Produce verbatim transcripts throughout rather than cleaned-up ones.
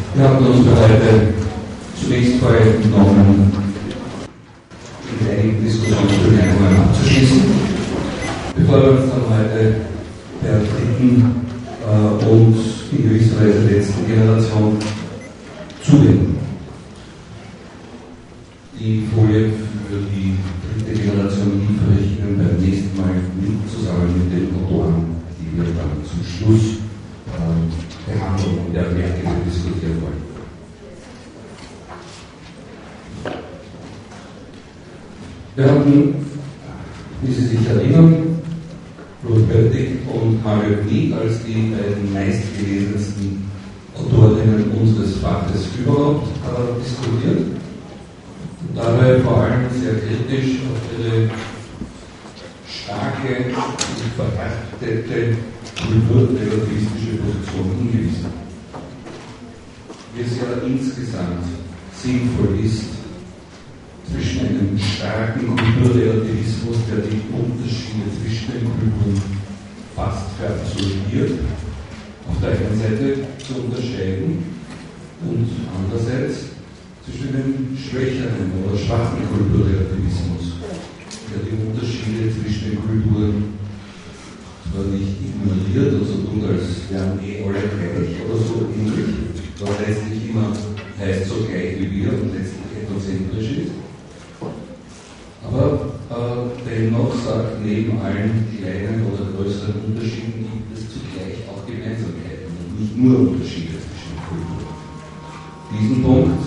Wir haben uns für heute zunächst vorgenommen, in einigen Diskussionsbemerkungen abzuschließen, bevor wir uns dann heute der dritten äh, und in gewisser Weise letzten Generation zuwenden. Die Folie für die dritte Generation liefere ich Ihnen beim nächsten Mal mit, zusammen mit den Autoren, die wir dann zum Schluss äh, behandeln und der Werke diskutieren wollen. Wir hatten, wie Sie sich erinnern, Ruth Böttig und Margaret Mead als die beiden meistgelesensten Autorinnen unseres Faches überhaupt äh, diskutiert. Und dabei vor allem sehr kritisch auf ihre starke und verhärtete kulturrelativistische Position hingewiesen. Wie es ja insgesamt sinnvoll ist, zwischen einem starken Kulturrelativismus, der die Unterschiede zwischen den Kulturen fast verabsolutiert, auf der einen Seite zu unterscheiden und andererseits zwischen dem schwächeren oder schwachen Kulturrelativismus, der die Unterschiede zwischen den Kulturen zwar nicht ignoriert und so tut, als wären eh alle gleich oder so ähnlich, aber letztlich immer heißt so gleich wie wir und letztlich ethnozentrisch ist. Aber äh, dennoch sagt, neben allen kleinen oder größeren Unterschieden gibt es zugleich auch Gemeinsamkeiten und nicht nur Unterschiede zwischen den Kulturen. Diesen Punkt,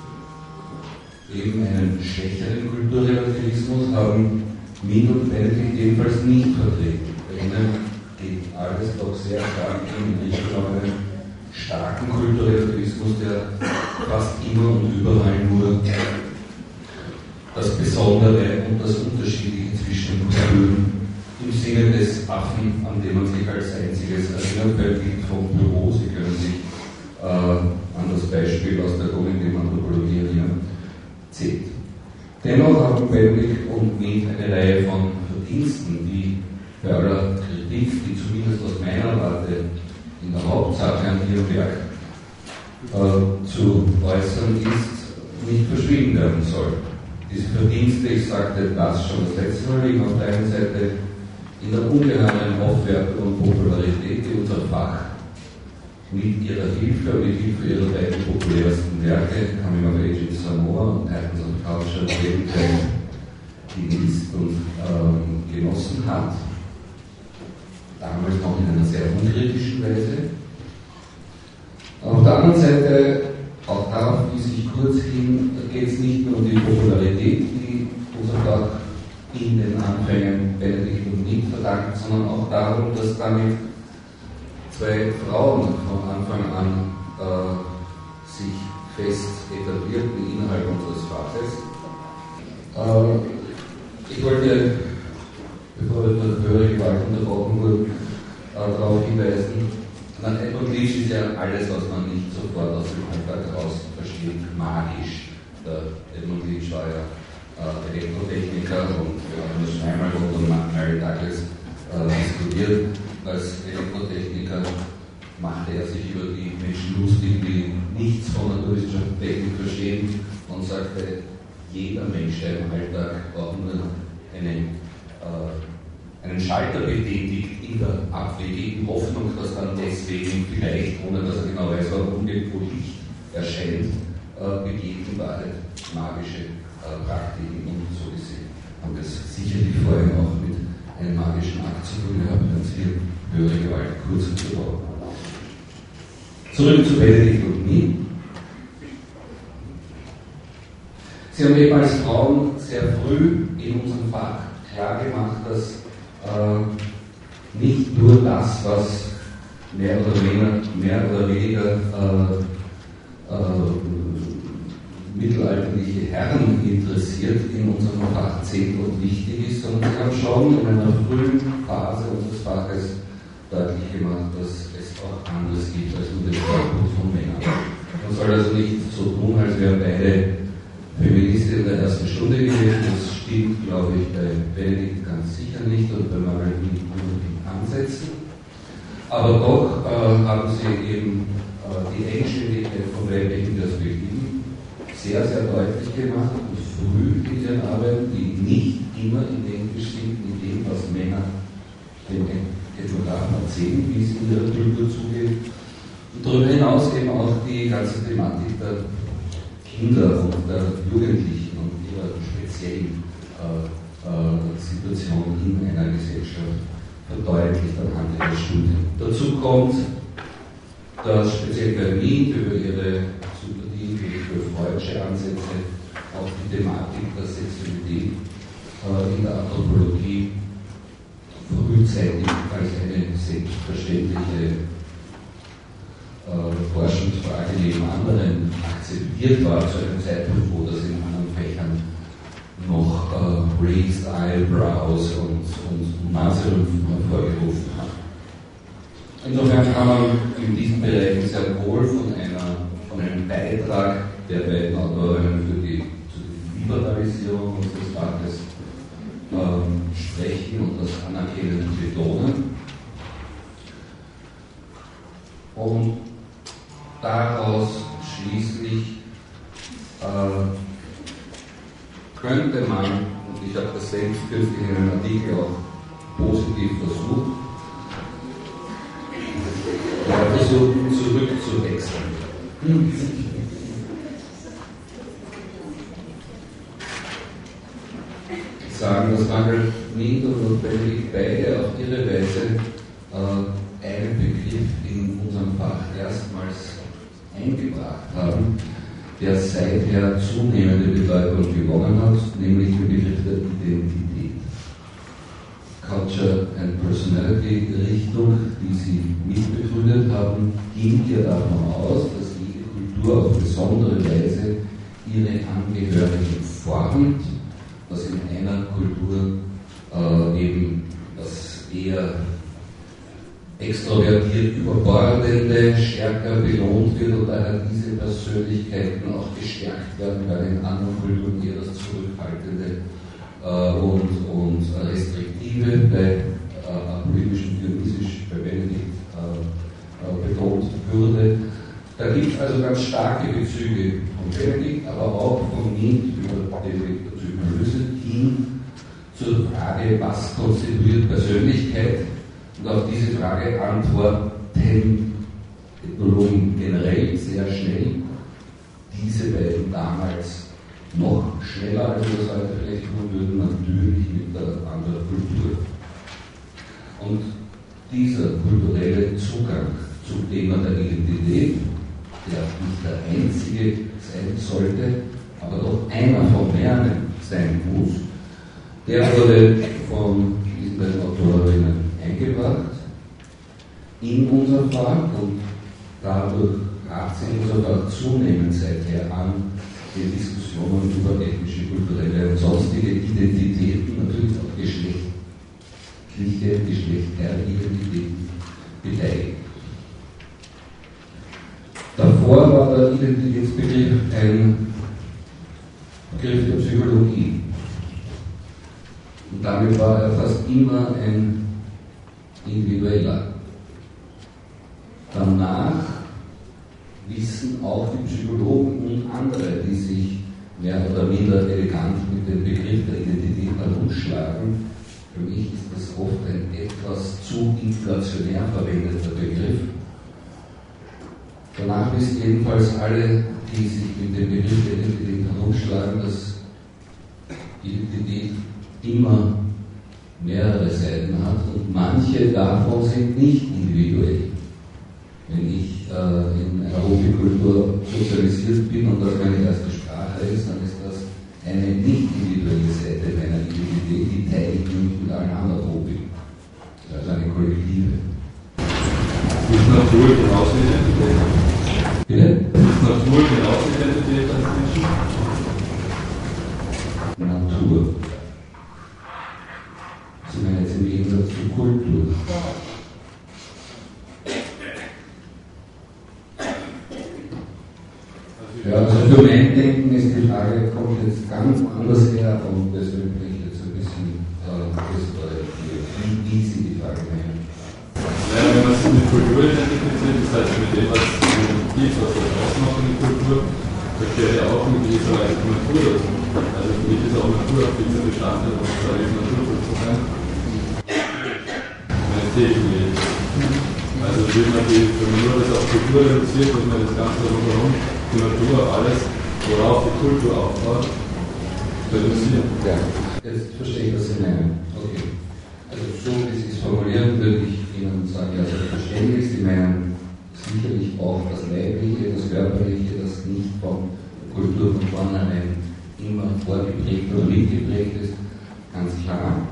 eben einen schwächeren Kulturrelativismus, haben Mead und Benedict jedenfalls nicht vertreten. Bei ihnen geht alles doch sehr stark in Richtung einen starken Kulturrelativismus, der fast immer und überall nur das Besondere und das Unterschiedliche zwischen den Kulturen im Sinne des Affen, an dem man sich als einziges erinnert, bei Bild vom Büro. Sie können sich äh, an das Beispiel aus der Kognitive Anthropologie erinnern. Zählt. Dennoch haben Benedict und Mead eine Reihe von Verdiensten, die bei aller Kritik, die zumindest aus meiner Warte in der Hauptsache an ihrem Werk äh, zu äußern ist, nicht verschwiegen werden soll. Diese Verdienste, ich sagte das schon das letzte Mal, liegen auf der einen Seite in der ungeheuren Aufwertung und Popularität, die unser Fach mit ihrer Hilfe, mit Hilfe ihrer beiden populärsten Werke, Coming of Age in Samoa und Titans of Culture, genießt und ähm, genossen hat. Damals noch in einer sehr unkritischen Weise. Auf der anderen Seite, auch darauf wies ich kurz hin, geht es nicht nur um die Popularität, die unser Fach in den Anfängen Benedict und Mead verdankt, sondern auch darum, dass damit zwei Frauen von Anfang an äh, sich fest etablierten innerhalb unseres Faches. Äh, ich wollte, bevor wir durch höhere Gewalt unterbrochen wurden, äh, darauf hinweisen, nach Edmund Leach ist ja alles, was man nicht sofort aus dem Alltag heraus versteht, magisch. Der Edmund Leach war ja äh, Elektrotechniker und wir haben das schon einmal von Mary Douglas äh, diskutiert. Als Elektrotechniker machte er sich über die Menschen lustig, die nichts von Naturwissenschaft und Technik verstehen, und sagte, jeder Mensch, der im Alltag auch nur eine, äh, einen Schalter betätigt, in der abwegigen Hoffnung, dass dann deswegen vielleicht, ohne dass er genau weiß, warum irgendwo Licht erscheint, äh, begeht in Wahrheit magische äh, Praktiken, und so gesehen haben wir es sicherlich vorhin auch mit einen magischen Akt zu tun gehabt, wenn Sie höhere Gewalt kurz unterbrochen. Zurück zu Benedict und Mead. Sie haben eben als Frauen sehr früh in unserem Fach klar gemacht, dass äh, nicht nur das, was mehr oder weniger, mehr oder weniger äh, äh, mittelalterliche Herren interessiert, in unserem Fach zählt und wichtig ist, sondern sie haben schon in einer frühen Phase unseres Faches deutlich gemacht, dass es auch anderes gibt als nur den Standpunkt von Männern. Man soll also nicht so tun, als wären beide Feministinnen der ersten Stunde gewesen. Das stimmt, glaube ich, bei Benedict ganz sicher nicht und bei Margaret Mead nur in Ansätzen. Aber doch äh, haben sie eben äh, die Eigenständigkeit von weiblichen Perspektiven sehr, sehr deutlich gemacht und früh in ihren Arbeiten, die nicht immer identisch sind mit dem, was Männer den Ethnographen erzählen, wie es in ihrer Kultur zugeht. Und darüber hinaus eben auch die ganze Thematik der Kinder und der Jugendlichen und ihrer speziellen äh, äh, Situation in einer Gesellschaft verdeutlicht anhand ihrer Studien. Dazu kommt, dass speziell bei Wien über ihre Sympathie für freudische Ansätze auch die Thematik der Sexualität äh, in der Anthropologie frühzeitig als eine selbstverständliche äh, Forschungsfrage neben anderen akzeptiert war, zu einem Zeitpunkt, wo das in anderen Fächern noch äh, raised eyebrows und, und Naserümpfen hervorgerufen hat. Insofern kann man in diesem Bereich sehr wohl von, einer, von einem Beitrag der beiden Autorinnen für die, zur Liberalisierung unseres Faches ähm, sprechen und das anerkennen und betonen. Und daraus schließlich äh, könnte man, und ich habe das selbst kürzlich in einem Artikel auch positiv versucht, ja, versuchen zurückzuwechseln. Hm. Sagen, dass Margaret Mead und Benedikt beide auf ihre Weise äh, einen Begriff in unserem Fach erstmals eingebracht haben, der seither zunehmende Bedeutung gewonnen hat, nämlich den Begriff der Identität. Culture and Personality Richtung, die sie mitbegründet haben, ging ja davon aus, dass jede Kultur auf besondere Weise ihre Angehörigen formt, dass in einer Kultur äh, eben das eher extrovertiert Überbordende stärker belohnt wird und daher diese Persönlichkeiten auch gestärkt werden, bei den anderen Kulturen eher das Zurückhaltende äh, und, und Restriktive, bei äh, politisch und dionysisch bei Benedikt äh, äh, betont würde. Da gibt es also ganz starke Bezüge von Benedikt, aber auch von Mead über Benedikt zur Psychoanalyse hin zur Frage, was konstituiert Persönlichkeit. Und auf diese Frage antworten Ethnologen generell sehr schnell, diese beiden damals noch schneller, als wir das heute vielleicht tun würden, natürlich mit der anderen Kultur. Und dieser kulturelle Zugang zum Thema der Identität, der nicht der einzige sein sollte, aber doch einer von mehreren sein muss, der wurde von diesen beiden Autorinnen eingebracht in unser Fach und dadurch hat sich unser Fach zunehmend seither an den Diskussionen über ethnische, kulturelle und sonstige Identitäten, natürlich auch geschlechtliche, Geschlechteridentitäten beteiligt. Davor war der Identitätsbegriff ein Begriff der Psychologie. Und damit war er fast immer ein individueller. Danach wissen auch die Psychologen und andere, die sich mehr oder minder elegant mit dem Begriff der Identität herumschlagen. Für mich ist das oft ein etwas zu inflationär verwendeter Begriff. Danach wissen jedenfalls alle, die sich mit dem Begriff der Identität herumschlagen, dass Identität immer mehrere Seiten hat und manche davon sind nicht individuell. Wenn ich äh, in einer Hobbykultur sozialisiert bin und das meine erste Sprache ist, dann ist das eine nicht individuelle Seite meiner Identität, die teile ich nicht mit allen anderen Hobby. Also eine kollektive. Ist Natur genauso Identität? Bitte? Ist Natur genauso Identität als Menschen? Natur. Sie meinen jetzt im Gegensatz zur Kultur. Ja, also für mein Denken ist die Frage, kommt jetzt ganz anders her und deswegen bin ich jetzt ein bisschen äh, wie, wie Sie die Frage meinen. Ja, wenn man sich mit Kultur identifiziert, das heißt mit dem, was die ist, was das ausmacht in der Kultur, da gehört ja auch in gewisser Weise die Natur dazu. Also für mich ist auch Natur ein fixer Bestandteil, was da ist Natur zu sein. Meine Theorie. Also will man die, wenn man nur das auf Kultur reduziert, dass man das Ganze rundherum, die Natur, alles, worauf die Kultur aufbaut, reduzieren. Ja, jetzt verstehe ich, was Sie meinen. Okay. Also so wie Sie es formulieren, würde ich Ihnen sagen, ja, selbstverständlich, Sie meinen sicherlich auch das Leibliche, das Körperliche, das nicht von Kultur von vornherein immer vorgeprägt oder mitgeprägt ist, ganz klar.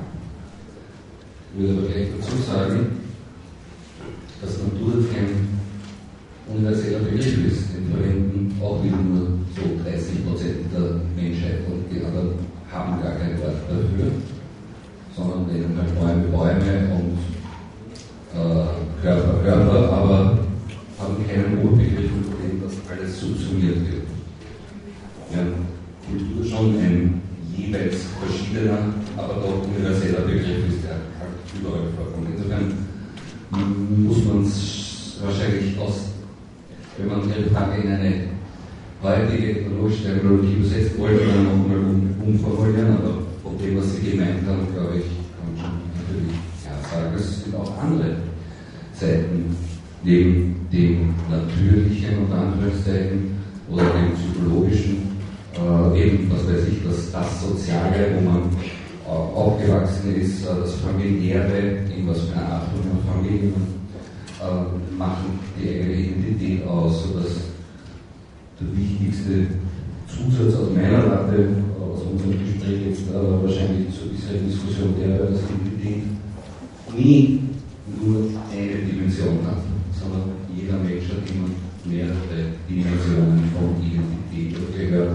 Ich würde aber gleich dazu sagen, dass Natur kein universeller Begriff ist. Den verwenden auch wieder nur so dreißig Prozent der Menschheit und die anderen haben gar kein Wort dafür, sondern nennen halt Bäume Bäume und äh, Körper Körper, aber haben keinen Wohlbegriff, von dem das alles subsumiert wird. Ja, Kultur schon ein jeweils verschiedener, aber doch universeller Begriff ist, der halt überall vorkommt. Insofern muss man es wahrscheinlich aus, wenn man Ihre Frage in eine heutige ethnologische Terminologie übersetzt wollte, dann nochmal um, umformulieren, aber von dem, was Sie gemeint haben, glaube ich, kann man schon natürlich ja, sagen, es sind auch andere Seiten neben dem natürlichen und Anführungszeichen oder dem psychologischen, äh, eben, was weiß ich, das, das Soziale, wo man äh, aufgewachsen ist, äh, das Familiäre, in was für eine Art von Familie man äh, machen die eigene Identität aus, sodass der wichtigste Zusatz aus meiner Warte, aus unserem Gespräch jetzt äh, wahrscheinlich zur bisherigen Diskussion wäre, dass Identität nie nur eine Dimension hat, sondern jeder Mensch hat immer mehrere Dimensionen von Identität und gehört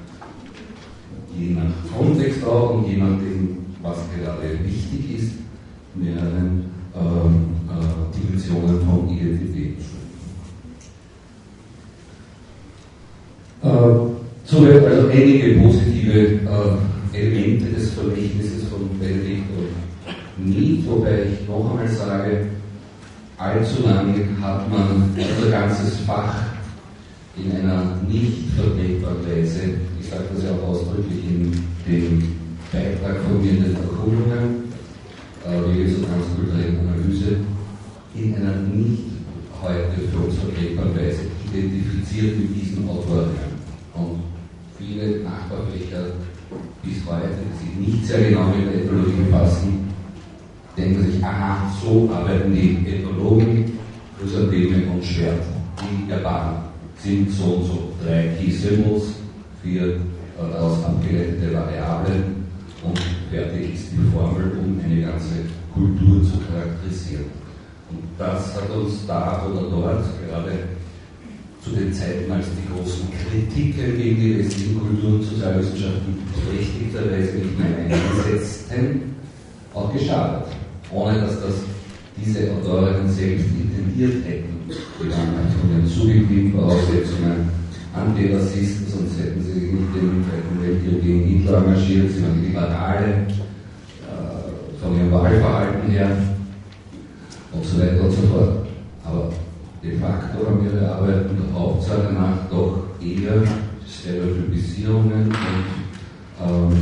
je nach Kontext auch und je nachdem, was gerade wichtig ist, mehreren ähm, äh, Dimensionen von Identität. Äh, Soweit also einige positive äh, Elemente des Vermächtnisses von Benedikt und Nietzsche, wobei ich noch einmal sage, allzu lange hat man unser ganzes Fach in einer nicht vertretbaren Weise, ich sage das ja auch ausdrücklich in dem Beitrag von mir in den Erkundungen, äh, die transkulturelle Analyse, in einer nicht heute für uns vertretbaren Weise identifiziert mit diesen Autorinnen. Und viele Nachbarfächer bis heute, die sich nicht sehr genau mit der Ethnologie befassen, denken sich, aha, so arbeiten die Ethnologen, Grüßer Böhme und Schwert, die Japaner sind so und so drei Key Symbols, vier daraus abgeleitete Variablen und fertig ist die Formel, um eine ganze Kultur zu charakterisieren. Und das hat uns da oder dort, gerade zu den Zeiten, als die großen Kritiken gegen die westlichen Kultur- und Sozialwissenschaften berechtigterweise nicht mehr eingesetzten, auch geschadet. Ohne dass das diese Autorinnen selbst intendiert hätten. Die waren halt von den subjektiven Voraussetzungen Antirassisten, sonst hätten sie sich nicht im Zweiten Weltkrieg gegen Hitler engagiert, sie waren Liberale, äh, von ihrem Wahlverhalten her und so weiter und so fort. Aber de facto haben ihre Arbeiten der Hauptsache nach doch eher Stereotypisierungen und ähm,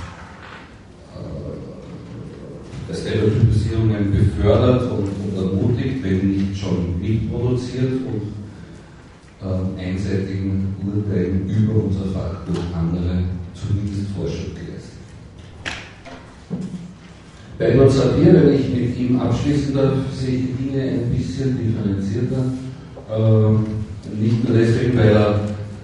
äh, Stereotypisierungen befördert und, und ermutigt, wenn nicht schon mitproduziert und äh, einseitigen Urteilen über unser Fach durch andere zumindest Vorschub geleistet. Bei Edward Sapir, wenn ich mit ihm abschließen darf, sehe ich die Dinge ein bisschen differenzierter. Äh, nicht nur deswegen, weil er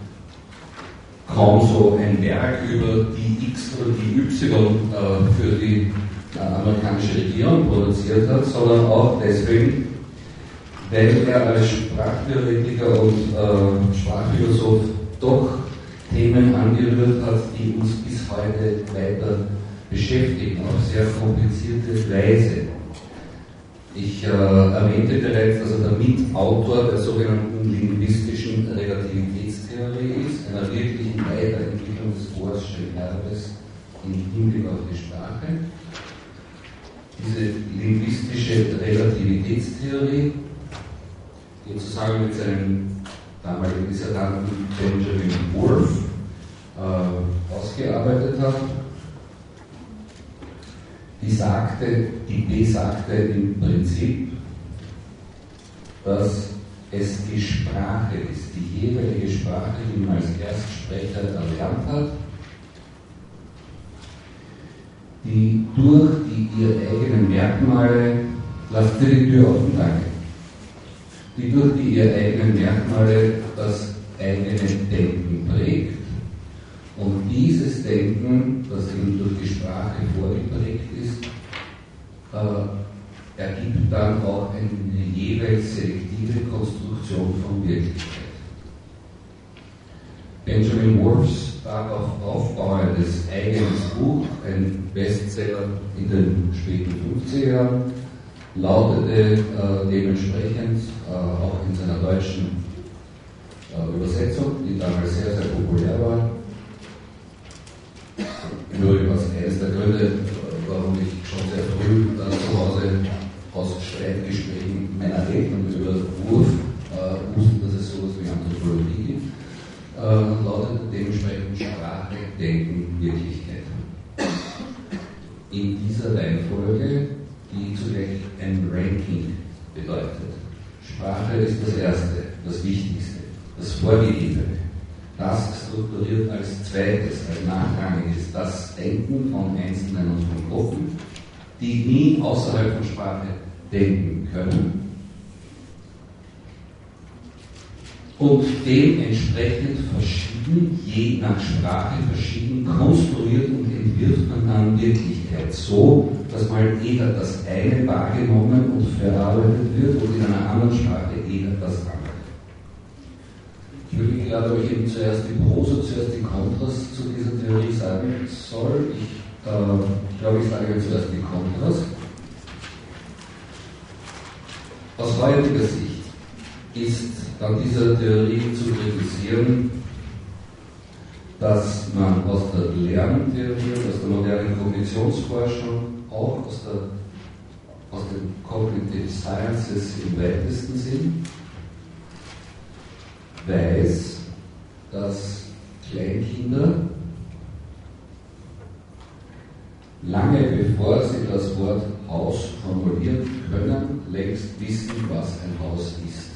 kaum so ein Werk über die X oder die Y äh, für die äh, amerikanische Regierung produziert hat, sondern auch deswegen, weil er als Sprachtheoretiker und äh, Sprachphilosoph doch Themen angerührt hat, die uns bis heute weiter beschäftigen, auf sehr komplizierte Weise. Ich äh, erwähnte bereits, dass er der Mitautor der sogenannten linguistischen Relativitätstheorie ist, einer wirklichen Weiterentwicklung des Forstschen Erbes im Hinblick auf die Sprache. Diese linguistische Relativitätstheorie, die zusammen mit seinem damaligen Dissertanten Benjamin Wolf äh, ausgearbeitet hat. Die sagte, die besagte im Prinzip, dass es die Sprache ist, die jeweilige Sprache, die man als Erstsprecher erlernt hat, die durch die ihre eigenen Merkmale, lasst ihr die Tür offen, danke, die durch die ihre eigenen Merkmale das eigene Denken prägt. Und dieses Denken, das eben durch die Sprache vorgeprägt ist, äh, ergibt dann auch eine jeweils selektive Konstruktion von Wirklichkeit. Benjamin Wolfs darauf aufbauendes eigenes Buch, ein Bestseller in den späten fünfziger Jahren, lautete äh, dementsprechend äh, auch in seiner deutschen äh, Übersetzung, die damals sehr, sehr populär war. Übrigens eines der Gründe, warum ich schon sehr früh äh, zu Hause aus Streitgesprächen meiner Eltern über Wurf äh, wusste, dass es sowas wie Anthropologie gibt, äh, lautet dementsprechend Sprache, Denken, Wirklichkeit. In dieser Reihenfolge, die zugleich ein Ranking bedeutet. Sprache ist das Erste, das Wichtigste, das Vorgegebene. Das strukturiert als zweites, als nachrangiges, das Denken von Einzelnen und von Gruppen, die nie außerhalb von Sprache denken können und dementsprechend verschieden, je nach Sprache verschieden konstruiert und entwirft man dann Wirklichkeit so, dass mal eher das eine wahrgenommen und verarbeitet wird und in einer anderen Sprache eher das andere. Ich würde gerade euch eben zuerst die Prosa, zuerst die Kontras zu dieser Theorie sagen soll. Ich äh, glaube, ich sage zuerst die Kontras. Aus heutiger Sicht ist an dieser Theorie zu kritisieren, dass man aus der Lerntheorie und aus der modernen Kognitionsforschung, auch aus, der, aus den Cognitive Sciences im weitesten Sinn, weiß, dass Kleinkinder lange bevor sie das Wort Haus formulieren können, längst wissen, was ein Haus ist.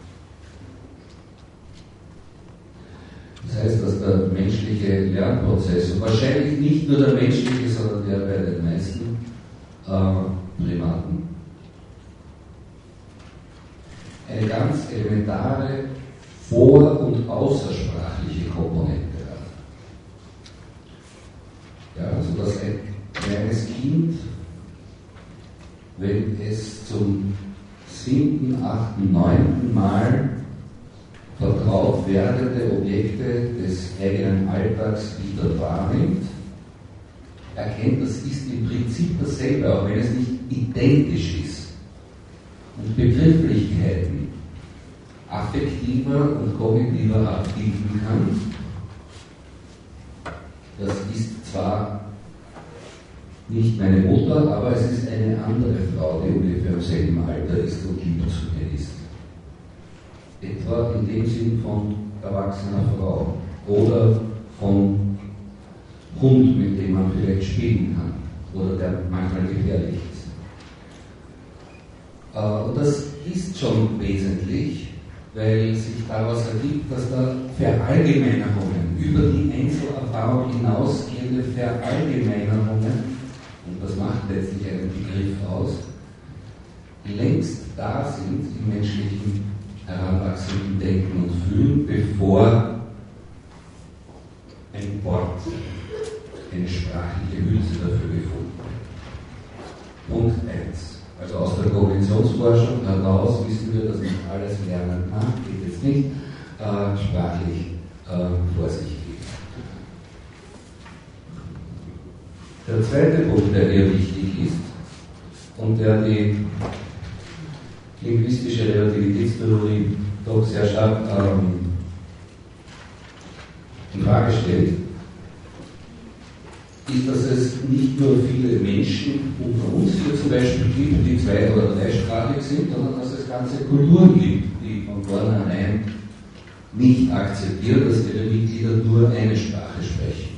Das heißt, dass der menschliche Lernprozess, und wahrscheinlich nicht nur der menschliche, sondern der bei den meisten äh, Primaten, eine ganz elementare vor- und außersprachliche Komponente hat. Ja, also dass ein kleines Kind, wenn es zum siebten, achten, neunten Mal vertraut werdende Objekte des eigenen Alltags wieder wahrnimmt, erkennt, das ist im Prinzip dasselbe, auch wenn es nicht identisch ist. Und Begrifflichkeiten affektiver und kognitiver abbilden kann. Das ist zwar nicht meine Mutter, aber es ist eine andere Frau, die ungefähr im selben Alter ist und lieb zu mir ist. Etwa in dem Sinn von erwachsener Frau oder von Hund, mit dem man vielleicht spielen kann oder der manchmal gefährlich ist. Und das ist schon wesentlich, weil sich daraus ergibt, dass da Verallgemeinerungen, über die Einzelerfahrung hinausgehende Verallgemeinerungen, und das macht letztlich einen Begriff aus, längst da sind im menschlichen heranwachsenden Denken und Fühlen, bevor ein Wort, eine sprachliche Hülse dafür gefunden wird. Punkt eins. Also aus der Kognitionsforschung heraus wissen wir, dass nicht alles lernen kann, geht jetzt nicht, äh, sprachlich äh, vor sich geht. Der zweite Punkt, der hier wichtig ist und der die linguistische Relativitätstheorie doch sehr stark ähm, in Frage stellt, ist, dass es nicht nur viele Menschen unter uns hier zum Beispiel gibt, die zwei- oder dreisprachig sind, sondern dass es ganze Kulturen gibt, die von vornherein nicht akzeptieren, dass ihre Mitglieder nur eine Sprache sprechen.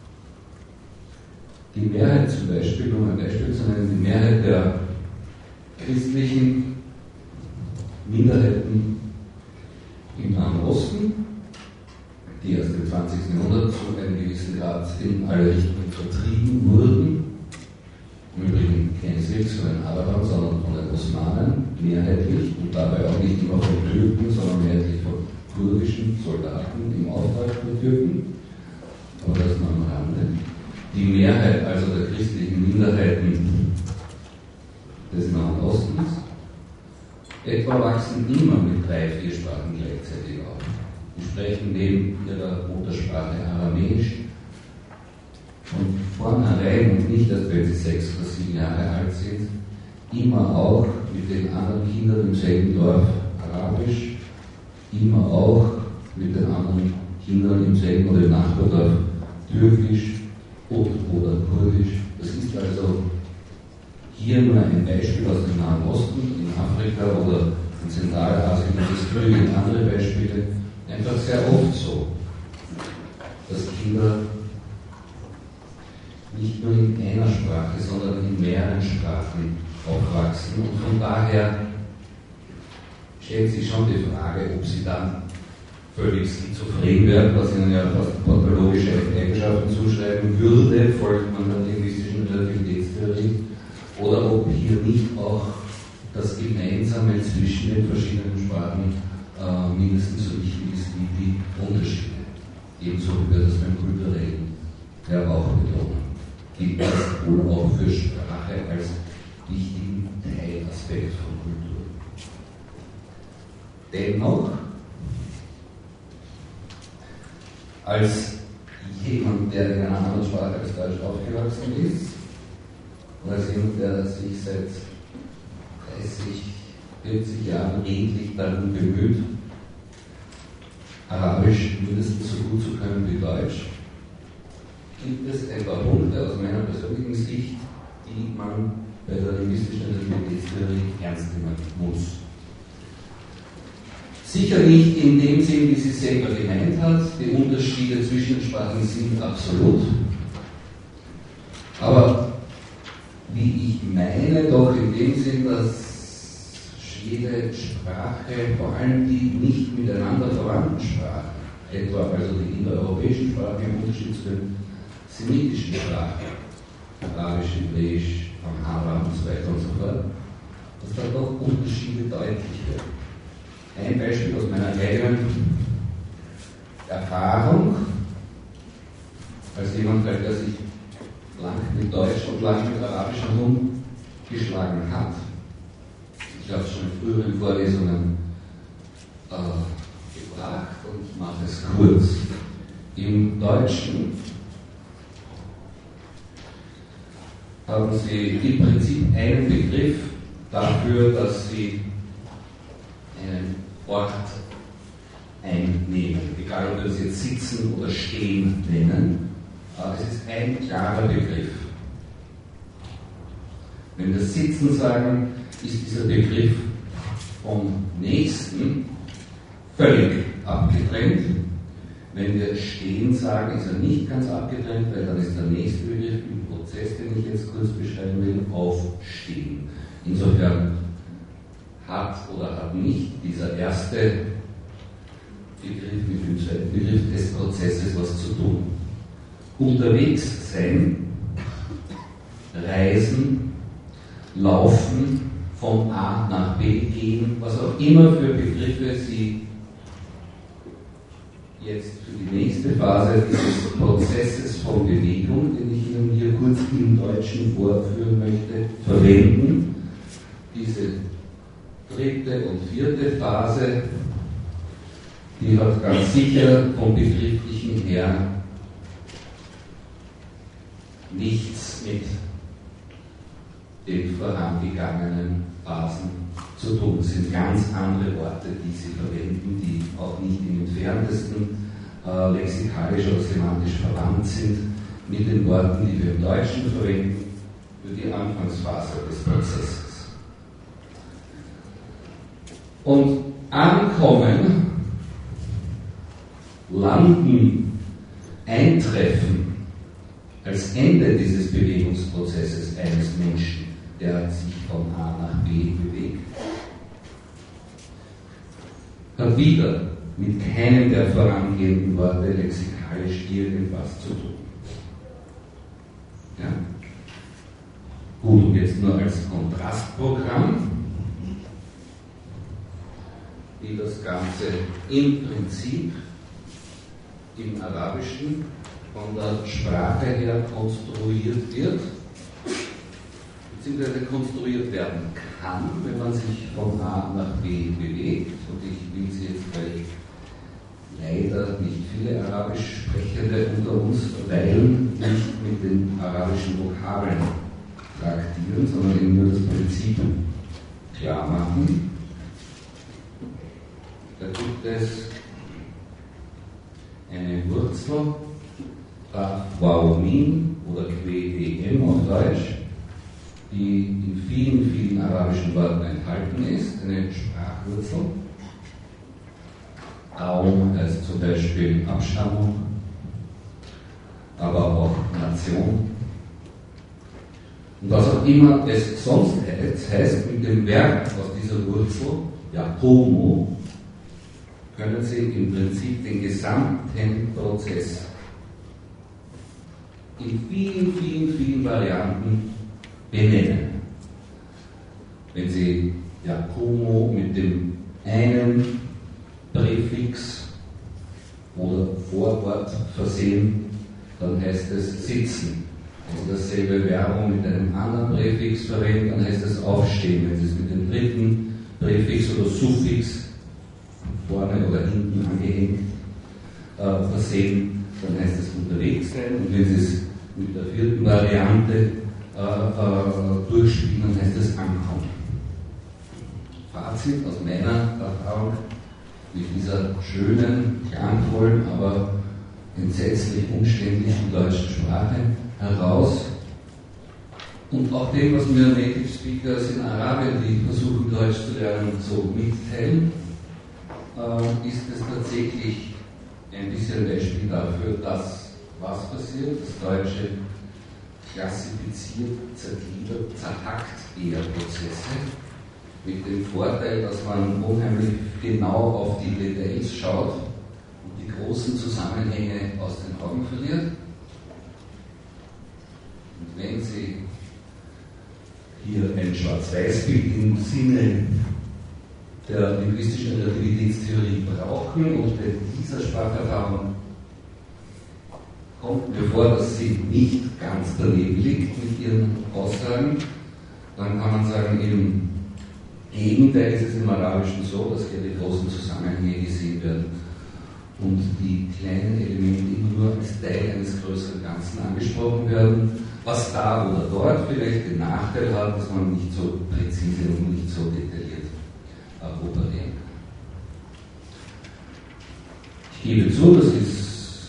Die Mehrheit zum Beispiel, um ein Beispiel zu nennen, die Mehrheit der christlichen Minderheiten im Nahen Osten, die aus dem zwanzigsten Jahrhundert zu einem gewissen Grad in alle Richtungen vertrieben wurden, im Übrigen keineswegs von den Arabern, sondern von den Osmanen, mehrheitlich, und dabei auch nicht immer von Türken, sondern mehrheitlich von kurdischen Soldaten im Auftrag der Türken, aber das nur am Rande. Die Mehrheit also der christlichen Minderheiten des Nahen Ostens etwa wachsen immer mit drei, vier Sprachen gleichzeitig auf. Die sprechen neben ihrer Muttersprache Aramäisch von vornherein und nicht erst, wenn sie sechs oder sieben Jahre alt sind, immer auch mit den anderen Kindern im selben Dorf Arabisch, immer auch mit den anderen Kindern im selben oder im Nachbardorf Türkisch und oder Kurdisch. Das ist also hier nur ein Beispiel aus dem Nahen Osten, in Afrika oder in Zentralasien, und es genügen andere Beispiele, einfach sehr oft so, dass Kinder nicht nur in einer Sprache, sondern in mehreren Sprachen aufwachsen, und von daher stellt sich schon die Frage, ob sie dann völlig schizophren werden, was ihnen ja fast pathologische Eigenschaften zuschreiben würde, folgt man der linguistischen Relativitätstheorie, oder ob hier nicht auch das Gemeinsame zwischen den verschiedenen Sprachen äh, mindestens so wichtig ist wie die Unterschiede. Ebenso wie wir das beim Kulturellen ja auch betonen. Gilt das wohl auch für Sprache als wichtigen Teilaspekt von Kultur. Dennoch, als jemand, der in einer anderen Sprache als Deutsch aufgewachsen ist, und als jemand, der sich seit dreißig, vierzig Jahren redlich darum bemüht, Arabisch mindestens so gut zu können wie Deutsch, gibt es ein paar Punkte aus meiner persönlichen Sicht, die man bei der linguistischen Relativitätstheorie ernst nehmen muss. Sicher nicht in dem Sinn, wie sie selber gemeint hat, die Unterschiede zwischen den Sprachen sind absolut, aber wie ich meine, doch in dem Sinn, dass jede Sprache, vor allem die nicht miteinander verwandten Sprachen, etwa also die indoeuropäischen Sprachen im Unterschied zu den semitischen Sprachen, Arabisch, Hebräisch, Amhara und so weiter und so fort, dass da doch Unterschiede deutlich werden. Ein Beispiel aus meiner eigenen Erfahrung, als jemand, der sich lang mit Deutsch und lang mit Arabisch herumgeschlagen hat. Ich habe es schon in früheren Vorlesungen äh, gebracht und mache es kurz. Im Deutschen haben Sie im Prinzip einen Begriff dafür, dass Sie einen Ort einnehmen, egal ob wir es jetzt sitzen oder stehen nennen. Aber es ist ein klarer Begriff. Wenn wir Sitzen sagen, ist dieser Begriff vom Nächsten völlig abgetrennt. Wenn wir Stehen sagen, ist er nicht ganz abgetrennt, weil dann ist der nächste Begriff im Prozess, den ich jetzt kurz beschreiben will, Aufstehen. Insofern hat oder hat nicht dieser erste Begriff mit dem zweiten Begriff des Prozesses was zu tun. Unterwegs sein, reisen, laufen, von A nach B gehen, was auch immer für Begriffe Sie jetzt für die nächste Phase dieses Prozesses von Bewegung, den ich Ihnen hier kurz im Deutschen vorführen möchte, verwenden. Diese dritte und vierte Phase, die hat ganz sicher vom Begrifflichen her nichts mit den vorangegangenen Phasen zu tun. Es sind ganz andere Worte, die sie verwenden, die auch nicht im entferntesten äh, lexikalisch oder semantisch verwandt sind mit den Worten, die wir im Deutschen verwenden, für die Anfangsphase des Prozesses. Und ankommen Landen, Eintreffen als Ende dieses Bewegungsprozesses eines Menschen, der sich von A nach B bewegt, hat wieder mit keinem der vorangehenden Worte lexikalisch irgendwas zu tun. Ja? Gut, und jetzt nur als Kontrastprogramm, wie das Ganze im Prinzip im Arabischen von der Sprache her konstruiert wird, beziehungsweise konstruiert werden kann, wenn man sich von A nach B bewegt. Und ich will Sie jetzt gleich leider nicht viele Arabisch Sprechende unter uns verweilen, nicht mit den arabischen Vokabeln traktieren, sondern eben nur das Prinzip klar machen. Da gibt es eine Wurzel, Waumin oder Qem auf Deutsch, die in vielen, vielen arabischen Worten enthalten ist, eine Sprachwurzel. Raum heißt zum Beispiel Abstammung, aber auch Nation. Und was auch immer es sonst heißt, heißt mit dem Verb aus dieser Wurzel, ja homo, können Sie im Prinzip den gesamten Prozess in vielen, vielen, vielen Varianten benennen. Wenn Sie ja homo mit dem einen Präfix oder Vorwort versehen, dann heißt es sitzen. Wenn Sie dasselbe Verb mit einem anderen Präfix verwenden, dann heißt es aufstehen. Wenn Sie es mit dem dritten Präfix oder Suffix vorne oder hinten angehängt äh, versehen, dann heißt es unterwegs sein. Und wenn Sie es mit der vierten Variante äh, äh, durchspielen, dann heißt es ankommen. Fazit aus meiner Erfahrung mit dieser schönen, klangvollen, aber entsetzlich umständlichen deutschen Sprache heraus und auch dem, was mir Native Speakers in Arabien, die versuchen Deutsch zu lernen, so mitteilen, äh, ist es tatsächlich ein bisschen Beispiel dafür, dass was passiert, das Deutsche klassifiziert, zergliedert, zerhackt eher Prozesse, mit dem Vorteil, dass man unheimlich genau auf die Details schaut und die großen Zusammenhänge aus den Augen verliert. Und wenn Sie hier ein Schwarz-Weiß-Bild im Sinne der linguistischen Relativitätstheorie brauchen und bei dieser Spracherfahrung kommt mir vor, dass sie nicht ganz daneben liegt mit ihren Aussagen, dann kann man sagen, im Gegenteil ist es im Arabischen so, dass hier die großen Zusammenhänge gesehen werden und die kleinen Elemente immer nur als Teil eines größeren Ganzen angesprochen werden, was da oder dort vielleicht den Nachteil hat, dass man nicht so präzise und nicht so detailliert äh, operieren kann. Ich gebe zu, das ist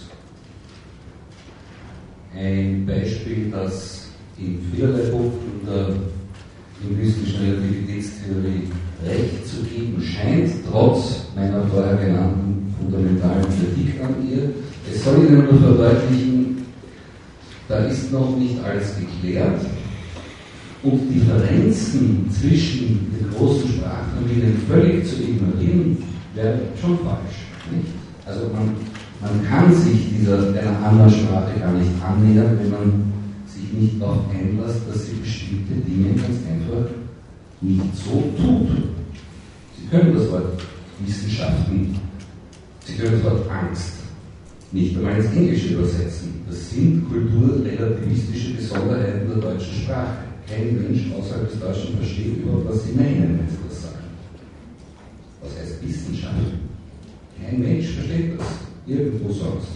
ein Beispiel, das in vielerlei Punkten der linguistischen Relativitätstheorie recht zu geben scheint, trotz meiner vorher genannten fundamentalen Kritik an ihr. Es soll Ihnen nur verdeutlichen, da ist noch nicht alles geklärt und Differenzen zwischen den großen Sprachfamilien völlig zu ignorieren, wäre schon falsch. Nicht? Also man, man kann sich dieser, einer anderen Sprache gar nicht annähern, wenn man sich nicht darauf einlässt, dass sie bestimmte Dinge ganz einfach nicht so tut. Sie können das Wort Wissenschaften, Sie können das Wort Angst nicht einmal ins Englische übersetzen. Das sind kulturrelativistische Besonderheiten der deutschen Sprache. Kein Mensch außerhalb des Deutschen versteht überhaupt, was Sie meinen, wenn Sie das sagen. Was heißt Wissenschaft? Kein Mensch versteht das. Irgendwo sonst.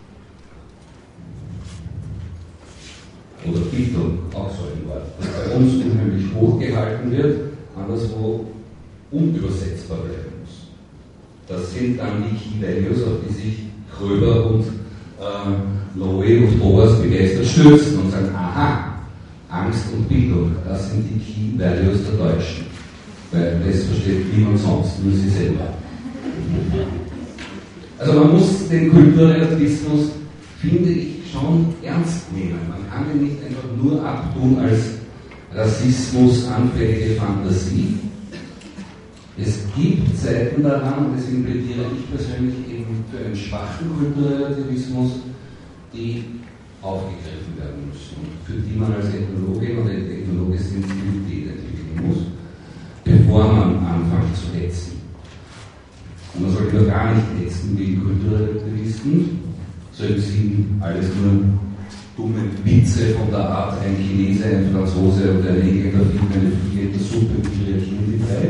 Oder Bildung, auch so ein Wort, das bei uns unheimlich hoch gehalten wird, anderswo unübersetzbar bleiben muss. Das sind dann die Key Values, auf die sich Kröber und äh, Lowe und Boas begeistert stürzen und sagen, aha, Angst und Bildung, das sind die Key Values der Deutschen. Weil das versteht niemand sonst, nur sie selber. Also man muss den Kulturrelativismus, finde ich, schon ernst nehmen. Man kann ihn nicht einfach nur abtun als rassismusanfällige Fantasie. Es gibt Zeiten daran, und deswegen plädiere ich persönlich eben für einen schwachen Kulturrelativismus, die aufgegriffen werden müssen, für die man als Ethnologin oder Ethnologe Sensibilität entwickeln muss, bevor man anfängt zu hetzen. Und man sollte nur gar nicht hetzen gegen Kulturrelativisten, so im Sinn alles nur dumme Witze von der Art, ein Chinese, ein Franzose oder ein Engländer findet eine Fliege in der Suppe, wie reagieren die drei?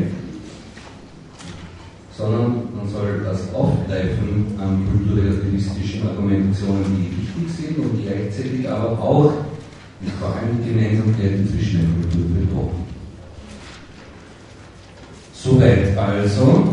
Sondern man soll das aufgreifen an kulturrelativistischen Argumentationen, die wichtig sind und gleichzeitig aber auch mit vor allem Gemeinsamkeiten zwischen den Kulturen betonen. Soweit also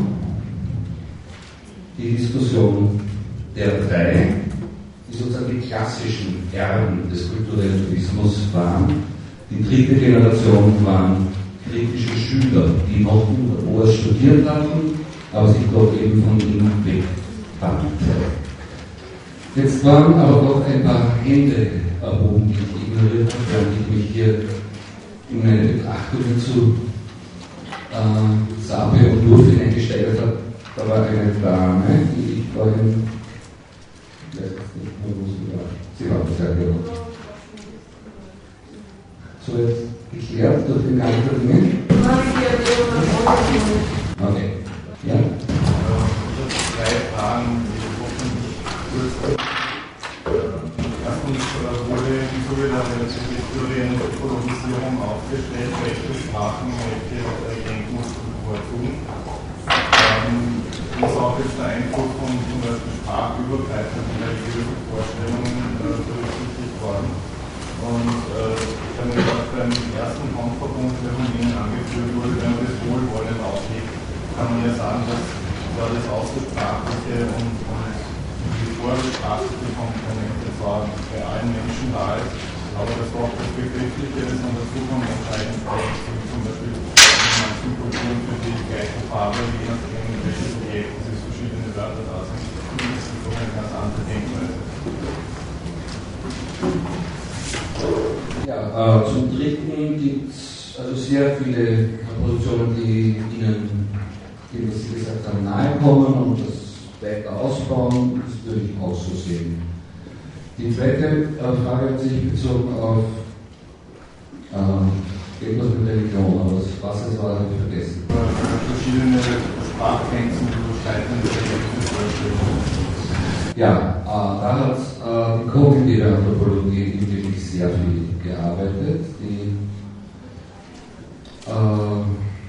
die Diskussion der drei, die sozusagen die klassischen Erben des Kulturrelativismus waren. Die dritte Generation waren kritische Schüler, die noch in der O A S studiert hatten, aber sich dort eben von ihm wegfanden. Jetzt waren aber noch ein paar Hände erhoben, die ich ignoriert habe, während ich mich hier in meine Betrachtungen zu äh, Sabe und Luft hineingesteigert habe. Da war eine Dame, die ich vorhin, ich weiß nicht mehr, wo sie war, sie war das ja genau. So jetzt geklärt durch den Gang der Dinge? Okay. Ja? Ich habe drei Fragen, die hoffentlich kurz sind. Erstens wurde im Zuge der Theorie und Ökologisierung aufgestellt, welche Sprachen welche Denkmuskultur tun. Ähm, ist auch jetzt der Einfluss von zum Beispiel sprachübergreifenden religiösen Vorstellungen äh, berücksichtigt worden. Und äh, ich habe mir gedacht, beim ersten Handverbund, der von Ihnen angeführt wurde, wenn man das Wohlwollen aufhebt, kann man ja sagen, dass da das außersprachliche und, und die vorsprachliche Komponente zwar bei allen Menschen da ist, aber das auch das Begriffliche, das man dazu kommt, entscheidend ist, wie zum Beispiel in manchen Kulturen für die gleiche Farbe, je nachdem, in welches Projekt es verschiedene Wörter da sind, das ist doch eine ganz andere Denkweise. Ja, äh, zum Dritten gibt es also sehr viele Produktionen, die Ihnen, die, was Sie gesagt haben, nahe kommen und das weiter ausbauen. Das würde ich auch so sehen. Die zweite äh, Frage hat sich bezogen auf äh, irgendwas mit Religion, aber das, was es war, habe ich vergessen. Verschiedene Sprachgrenzen überschreitende Vorstellungen. Ja, äh, da hat äh, die kognitive Anthropologie wirklich sehr viel gearbeitet. Die äh,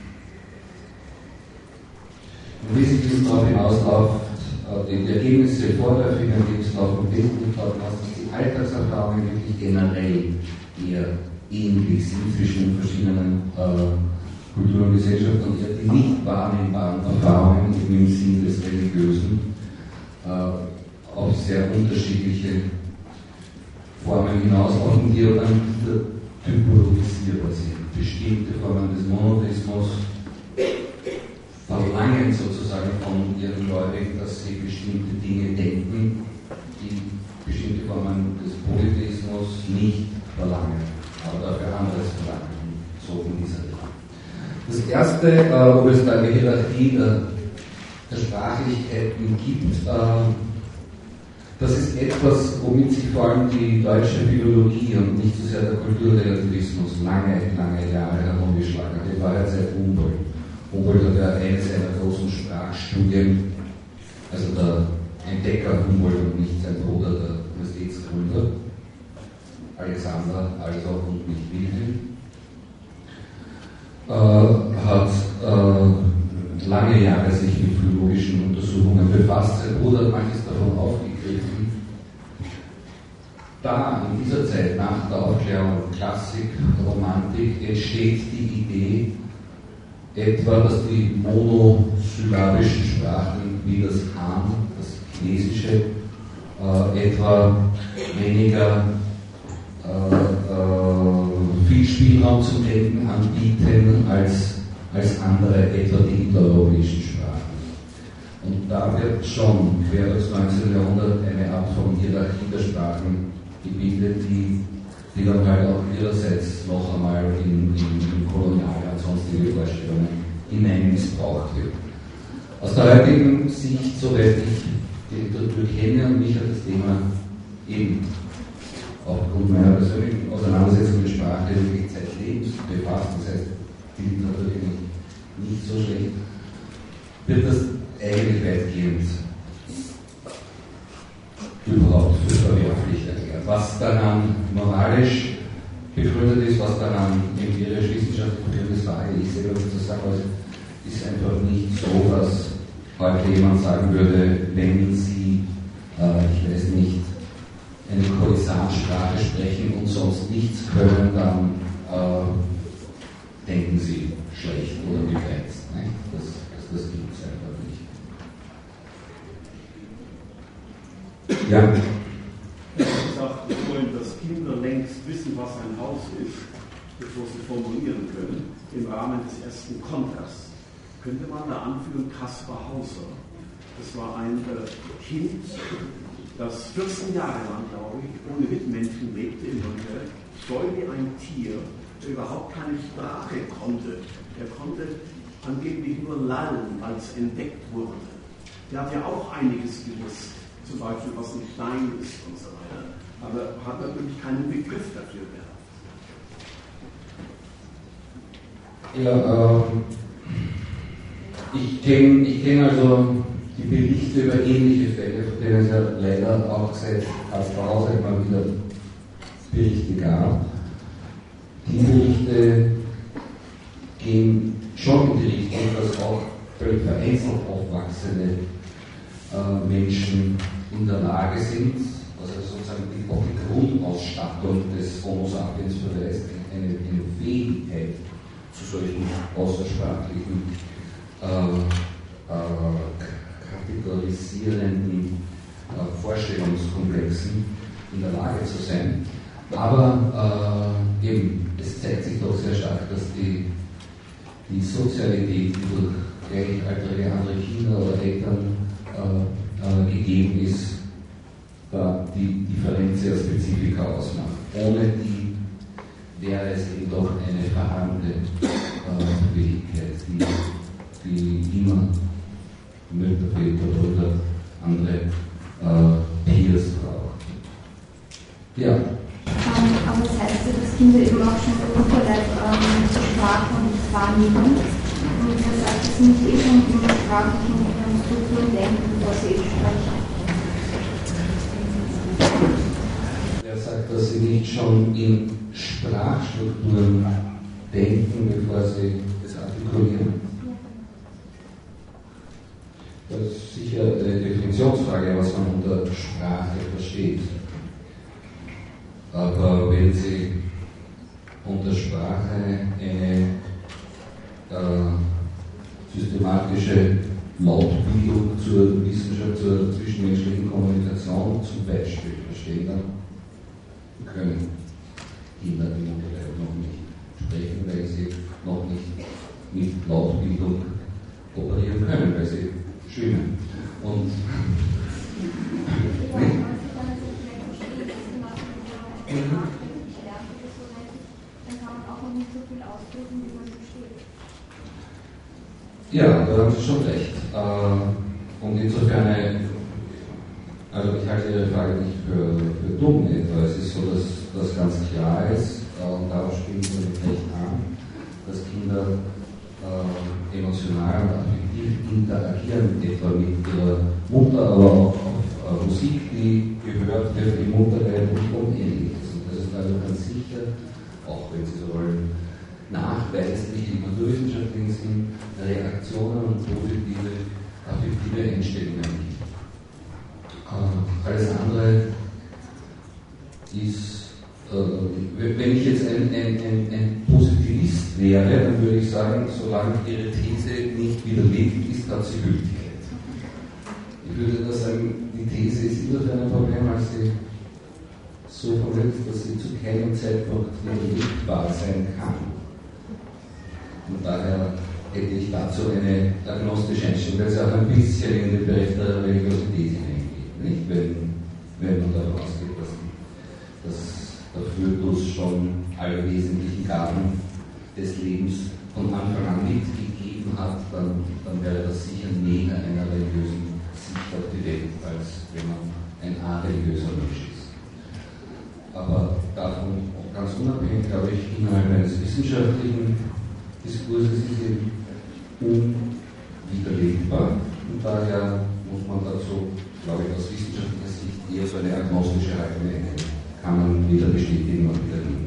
im Wesentlichen darauf hinausläuft, äh, die, die Ergebnisse vorläufig Ergebnisse laufen im Wesentlichen darauf hinaus, dass die Alltagserfahrungen wirklich generell eher ähnlich sind zwischen verschiedenen äh, Kulturen und Gesellschaften und eher die nicht wahrnehmbaren Erfahrungen im Sinn des Religiösen äh, auf sehr unterschiedliche Formen hinauslaufen, die aber dann wieder typologisierbar sind. Bestimmte Formen des Monotheismus verlangen sozusagen von ihren Gläubigen, dass sie bestimmte Dinge denken, die bestimmte Formen des Polytheismus nicht verlangen, aber dafür anderes verlangen, so in dieser Richtung. Das erste, äh, ob es da eine Hierarchie der, der Sprachlichkeiten gibt, äh, das ist etwas, womit sich vor allem die deutsche Philologie und nicht so sehr der Kulturrelativismus lange, lange Jahre herumgeschlagen hat. In Wahrheit seit Humboldt. Humboldt hat ja eine seiner großen Sprachstudien, also der Entdecker Humboldt und nicht sein Bruder, der Universitätsgründer, Alexander, also und nicht Wilhelm, äh, hat äh, lange Jahre sich mit philologischen Untersuchungen befasst. Sein Bruder hat manches davon aufgegriffen. Da, in dieser Zeit, nach der Aufklärung, Klassik, Romantik, entsteht die Idee, etwa, dass die monosyllabischen Sprachen wie das Han, das Chinesische, äh, etwa weniger äh, äh, viel Spielraum zum Denken anbieten als, als andere, etwa die indoeuropäischen Sprachen. Und da wird schon quer durchs neunzehnten Jahrhundert eine Art von Hierarchie der Sprachen gebildet, die, die dann halt auch ihrerseits noch einmal in, in, in koloniale und sonstige Vorstellungen hinein missbraucht wird. Aus der heutigen Sicht, soweit ich die Literatur kenne, und mich hat das Thema eben aufgrund meiner persönlichen Auseinandersetzung mit Sprache wirklich zeitlebens befasst, das heißt, die Literatur kenne ich nicht so schlecht, wird das eigentlich weitgehend überhaupt für verwerflich erklärt. Was daran moralisch begründet ist, was daran empirisch wissenschaftlich begründet ist, wage ich selber zu sagen, also ist einfach nicht so, dass heute jemand sagen würde, wenn Sie, äh, ich weiß nicht, eine Kollisansprache sprechen und sonst nichts können, dann äh, denken Sie schlecht oder begrenzt. Ne? Das, das, das gibt es einfach nicht. Ja. Ich sagte vorhin, dass Kinder längst wissen, was ein Haus ist, bevor sie formulieren können, im Rahmen des ersten Kontrasts. Könnte man da anführen, Kaspar Hauser. Das war ein äh, Kind, das vierzehn Jahre lang, glaube ich, ohne Mitmenschen lebte in Nürnberg, scheu wie ein Tier, der überhaupt keine Sprache konnte. Er konnte angeblich nur lallen, als entdeckt wurde. Der hat ja auch einiges gewusst, zum Beispiel was ein Stein ist und so weiter, aber hat natürlich keinen Begriff dafür gehabt. Ja, ähm, ich kenne ich kenn also die Berichte über ähnliche Fälle, von denen es ja leider auch seit Kaspar Hauser immer wieder Berichte gab. Die Berichte gehen schon in die Richtung, dass auch völlig vereinzelt aufwachsende äh, Menschen in der Lage sind, also sozusagen die, auch die Grundausstattung des Homo sapiens beweist, eine, eine Fähigkeit zu solchen außersprachlichen äh, äh, kategorisierenden äh, Vorstellungskomplexen in der Lage zu sein. Aber äh, eben, es zeigt sich doch sehr stark, dass die, die Sozialität, die durch gleichaltrige andere Kinder oder Eltern äh, äh, gegeben ist, da die Differenz der Spezifika ausmacht. Ohne die wäre es eben doch eine verharrende äh, Fähigkeit, die, die immer Mütter, Väter, Brüder, andere äh, Peers braucht. Ja. Ähm, aber das heißt ja, dass Kinder eben auch schon im Mutterleib ähm, Sprache und wahrnehmen. Und das heißt, dass sie nicht eh schon in sprachlichen Strukturen denken, bevor sie eben sprechen. Er sagt, dass sie nicht schon in Sprachstrukturen denken, bevor sie es artikulieren. Das ist sicher eine Definitionsfrage, was man unter Sprache versteht. Aber wenn Sie unter Sprache eine äh, systematische Lautbildung zur Wissenschaft, zur zwischenmenschlichen Kommunikation zum Beispiel verstehen, dann können Kinder im Mutterleib noch nicht sprechen, weil sie noch nicht mit Lautbildung operieren können, weil sie schwimmen. Und ja, da haben Sie schon recht. Und insofern, also ich halte Ihre Frage nicht für, für dumm etwa. Es ist so, dass das ganz klar ist, und darauf spielen Sie mit Recht an, dass Kinder äh, emotional und affektiv interagieren, etwa mit ihrer Mutter, aber auch auf äh, Musik, die gehört wird im Mutterleib und ähnliches. Und das ist also ganz sicher, auch wenn Sie so wollen, nachweislich im naturwissenschaftlichen Sinn Reaktionen und positive affektive Einstellungen gibt. Äh, alles andere ist, äh, wenn ich jetzt ein, ein, ein, ein Positivist wäre, dann würde ich sagen, solange Ihre These nicht widerlegt ist, hat sie Gültigkeit. Ich würde da sagen, die These ist insofern ein Problem, als sie so formuliert, dass sie zu keinem Zeitpunkt widerlegbar sein kann. Und daher hätte ich dazu eine agnostische Einstellung, weil es auch ein bisschen in den Bereich der Religiosität hineingeht. Nicht? Wenn, wenn man davon ausgeht, dass, dass der Fötus schon alle wesentlichen Gaben des Lebens von Anfang an mitgegeben hat, dann, dann wäre das sicher näher einer religiösen Sicht auf die Welt, als wenn man ein areligiöser Mensch ist. Aber davon ganz unabhängig, glaube ich, innerhalb eines wissenschaftlichen Diskurses ist eben unwiderlegbar. Und daher muss man dazu, glaube ich, aus wissenschaftlicher Sicht eher so eine agnostische Haltung einnehmen. Kann man weder bestätigen noch widerlegen.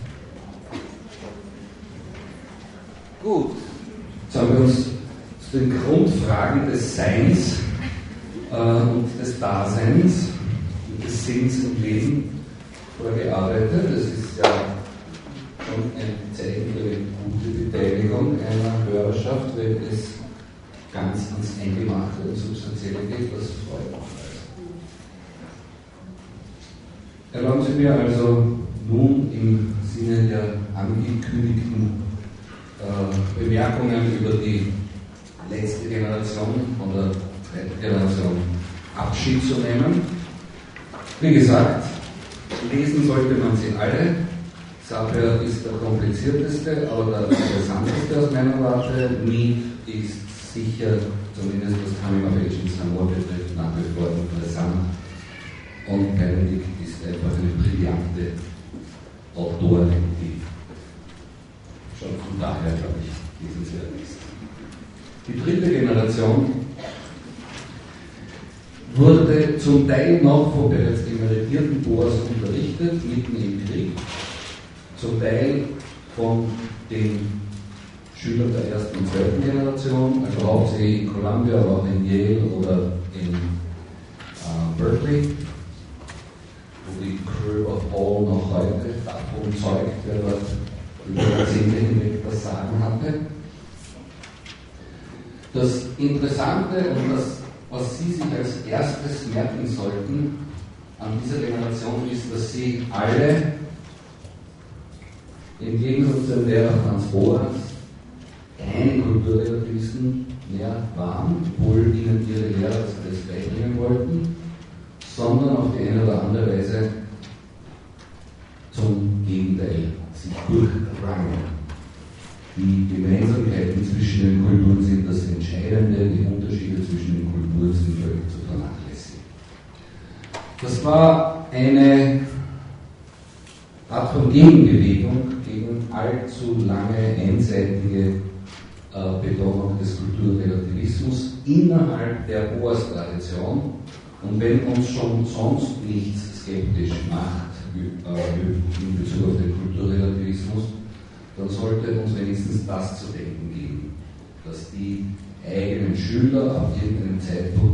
Gut, jetzt haben wir uns zu den Grundfragen des Seins äh, und des Daseins und des Sinns im Leben vorgearbeitet. Das ist ja schon ein Zeichen für eine gute Beteiligung einer Hörerschaft, wenn es ganz ans Eingemachte und Substanzielle geht, das freut mich. Erlauben Sie mir also nun im Sinne der angekündigten äh, Bemerkungen über die letzte Generation von der zweiten Generation Abschied zu nehmen. Wie gesagt, lesen sollte man sie alle. Sapir ist der komplizierteste, aber der interessanteste aus meiner Warte. Mead ist sicher, zumindest was Coming of Age in Samoa betrifft, nach wie vor interessant. Und Benedict ist einfach eine brillante Autorin, die schon von daher, glaube ich, lesenswert ist. Die dritte Generation wurde zum Teil noch vom bereits emeritierten Boas unterrichtet, mitten im Krieg, zum Teil von den Schülern der ersten und zweiten Generation, also hauptsächlich in Columbia, aber auch in Yale oder in äh, Berkeley, wo die Crew of Hall noch heute davon zeugt, wer dort über Jahrzehnte hinweg das Sagen hatte. Das Interessante und das, was Sie sich als erstes merken sollten an dieser Generation ist, dass sie alle im Gegensatz zu dem Lehrer Franz Boas keine Kulturrelativisten mehr waren, obwohl ihnen ihre Lehrer das alles beibringen wollten, sondern auf die eine oder andere Weise zum Gegenteil sich durchdrangen. Die Gemeinsamkeiten zwischen den Kulturen sind das Entscheidende, die Unterschiede zwischen den Kulturen sind völlig zu vernachlässigen. Das war eine Art von Gegenbewegung gegen allzu lange einseitige äh, Betonung des Kulturrelativismus innerhalb der Boas-Tradition. Und wenn uns schon sonst nichts skeptisch macht äh, in Bezug auf den Kulturrelativismus, dann sollte uns wenigstens das zu denken geben, dass die eigenen Schüler ab irgendeinem Zeitpunkt